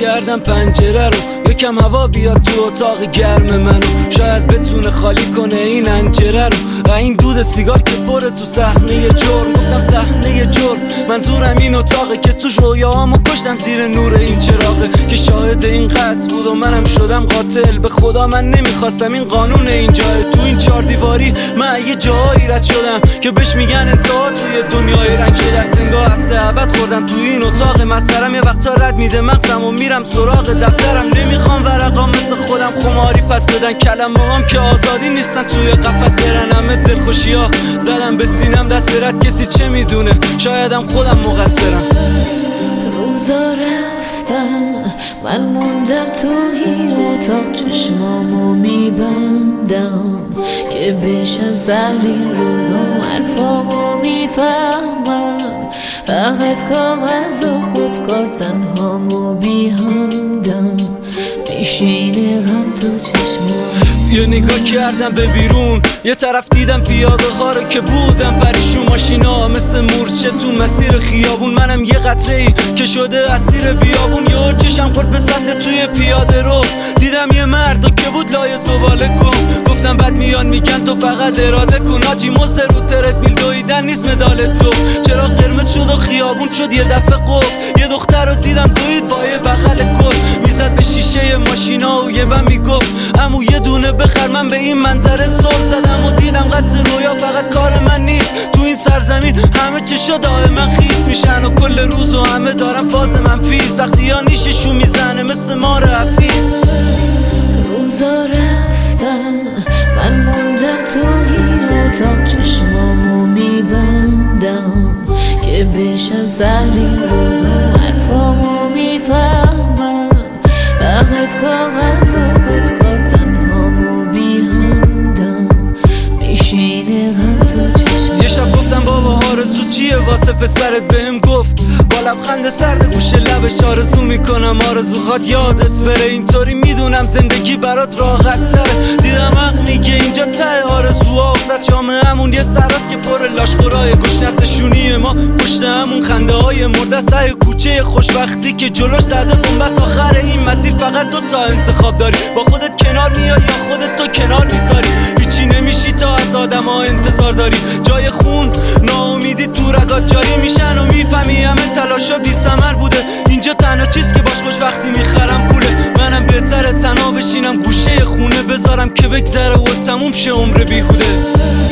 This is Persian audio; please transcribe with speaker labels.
Speaker 1: کردم پنجره رو یکم هوا بیاد تو اتاق گرم منو، شاید بتونه خالی کنه این انجره رو. این دود سیگار که پره تو صحنه جرم، گفتم صحنه جرم منظورم این اتاقه که توش رویاهامو کشتم زیر نور این چراغه که شاهد این قتل بود و منم شدم قاتل. به خدا من نمیخواستم این قانون اینجاه، تو این 4 دیواری من یه جایی رد شدم که بهش میگن انتها توی دنیای رنگ شدن. انگار حبس ابد خوردم تو این اتاق مسخرم، یه وقتا رد میده مغزم و میرم سراغ دفترم. نمیخوام ورقام مثل خودم خماری پس بدن، کلمه‌هام که آزادی نیستن توی قفس برن. همه دلخوشی‌ها زدم به سینم دست رد، کسی چه میدونه شایدم خودم مقصرم.
Speaker 2: روزا رفتن من موندم تو این اتاق، چشمامو میبندم که بهش از این روزا حرفامو میفهمم. فقط کاغذ و خودکار تنهامو بیهندم، میشینه غم تو چشمام.
Speaker 1: یه نگاه کردم به بیرون، یه طرف دیدم پیاده ها رو که بودم پریشون، ماشینا مثل مورچه تو مسیر خیابون. منم یه قطره ای که شده اسیر بیابون. یه چشم خورد به سطح توی پیاده رو، دیدم یه مرد که بود لای زباله کن. گفتم بعد میان میگن تو فقط اراده کن، آجی مزد رو تردمیل دویدن نیست مدالت دو. چرا قرمز شد و خیابون شد یه دفعه قفل. یه دختر رو دیدم دوید با یه بغل گل، میزد به شیشه ماشینا و یه بم میگفت عمو یه دونه بخر. من به این منظره زل زدم و دیدم قطع رویا فقط کار من نیست. تو این سرزمین همه چشا دائما خیس میشن و کل روز و همه دارم فاز منفی. سختی ها نیششون میزنه مثل مار عفی.
Speaker 2: روزا رفتن من موندم تو این اتاق، چشمامو میبندم که بهش از این روزا حرفامو میفهمم. فقط کاغذ و خودکار تنهامو بیهندم، میشینه غم تو چشمام.
Speaker 1: یه شب گفتم بابا آرزو چیه واسه پسرت؟ بهم گفت با لبخند سرد گوشه لبش آرزو میکنم آرزوهات یادت بره. اینطوری میدونم زندگی برات راحت تره. دیدم عقل میگه اینجا ته آرزوها افتاد جامعه همون یه سراست که پر لاشخورای گشنسشونی ما پشت همون خنده های مرده سعی کوچه خوشبختی که جلوش زده بس. آخر این مسیر فقط 2 تا انتخاب داری، با خودت کنار میای یا خودت تو کنار میذاری. هیچی نمیشی تا از آدم ها انتظار داری، جای خون ناامیدی تو رگات جاری میشن و میفهمی همه تلاشا بی ثمر بوده. اینجا تنها چیز که باش خوشبختی میخرم پوله. منم بهتره تنها بشینم گوشه خونه بذارم که بگذره و تموم شه عمر بیهوده.